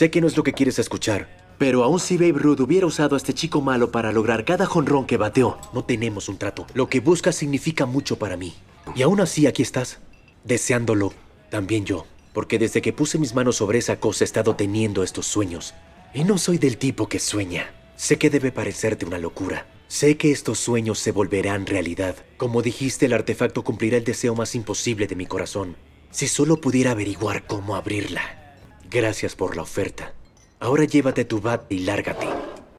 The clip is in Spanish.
Sé que no es lo que quieres escuchar, pero aun si Babe Ruth hubiera usado a este chico malo para lograr cada jonrón que bateó, no tenemos un trato. Lo que buscas significa mucho para mí. Y aún así aquí estás, deseándolo. También yo, porque desde que puse mis manos sobre esa cosa he estado teniendo estos sueños. Y no soy del tipo que sueña. Sé que debe parecerte una locura. Sé que estos sueños se volverán realidad. Como dijiste, el artefacto cumplirá el deseo más imposible de mi corazón. Si solo pudiera averiguar cómo abrirla. Gracias por la oferta. Ahora llévate tu bat y lárgate.